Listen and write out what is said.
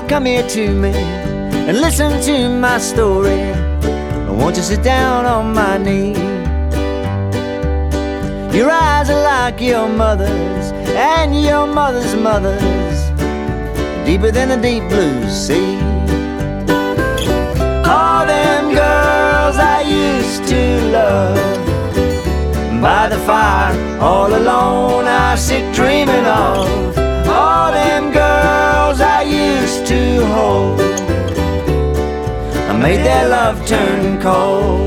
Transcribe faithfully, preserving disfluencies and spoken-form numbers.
come here to me and listen to my story. Won't you sit down on my knee? Your eyes are like your mother's and your mother's mother's, deeper than the deep blue sea. All them girls I used to love, by the fire, all alone I sit dreaming of. All them girls I used to hold, I made their love turn cold.